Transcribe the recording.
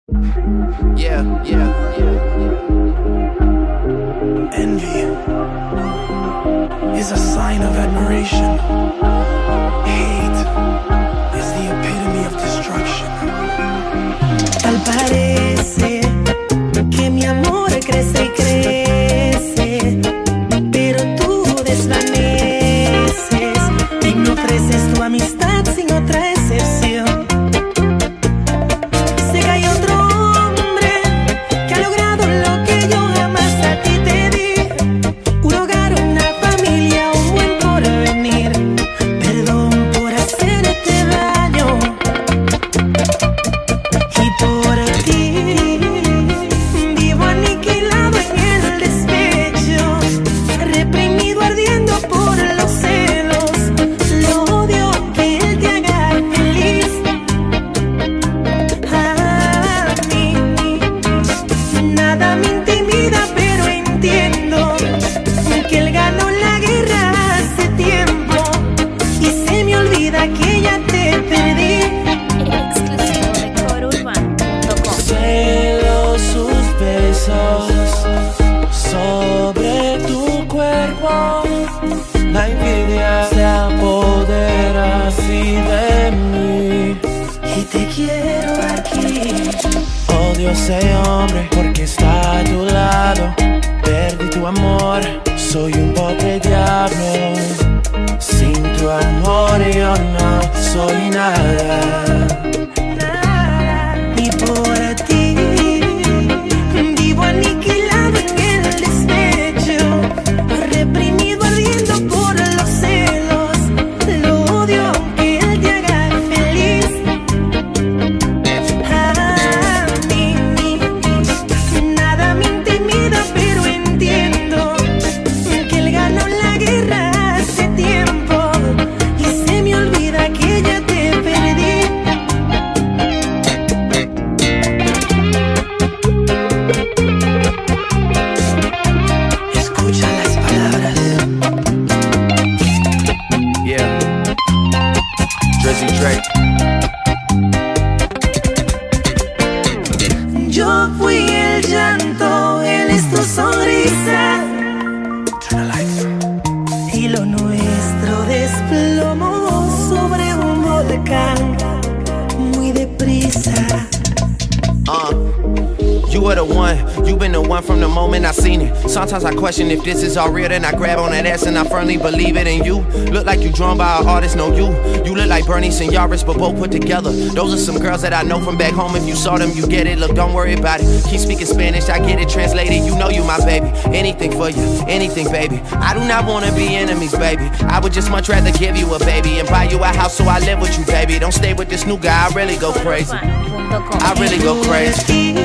Yeah, yeah, yeah. Envy is a sign of admiration. Hate is the epitome of destruction. Tal parece que mi amor crece y crece, pero tú desvaneces y me ofreces tu amistad sin otra excepción. Sé que hay otro hombre que ha logrado lo que yo jamás a ti te di: un hogar, una familia, un buen porvenir. Perdón por hacerte daño y por ti vivo aniquilado en el despecho, reprimido ardiendo por los celos. Lo odio que él te haga feliz. A mí nada me intimida, pero entiendo que él ganó la guerra hace tiempo y se me olvida que ya te perdí. Exclusivo de corourbano.com. Celo sus besos sobre tu cuerpo. La envidia se apodera así de mí. Y te quiero aquí. Odio a ese hombre porque está a tu lado. Perdí tu amor, soy un pobre diablo. Sin tu amor yo no soy nada. Y por ti vivo aniquilado en el despecho, reprimido ardiendo por los celos. Lo odio aunque él te haga feliz. A mí nada me intimida, pero entiendo que él ganó la guerra hace tiempo y se me olvida que ya te perdí. Escucha las palabras. Yeah. Drizzy Drake. Yo fui el llanto, él es tu sonrisa, Turn the lights. y lo nuestro desplomó sobre un volcán muy deprisa. You were the one, you been the one from the moment I seen it. Sometimes I question if this is all real, then I grab on that ass and I firmly believe it. And you look like you drawn by an artist, no you. You look like Bernie and Yaris, but both put together. Those are some girls that I know from back home. If you saw them, you get it. Look, don't worry about it. Keep speaking Spanish, I get it translated. You know you my baby. Anything for you, anything, baby. I do not wanna be enemies, baby. I would just much rather give you a baby and buy you a house so I live with you, baby. Don't stay with this new guy, I really go crazy. corourbano.com. I really go crazy.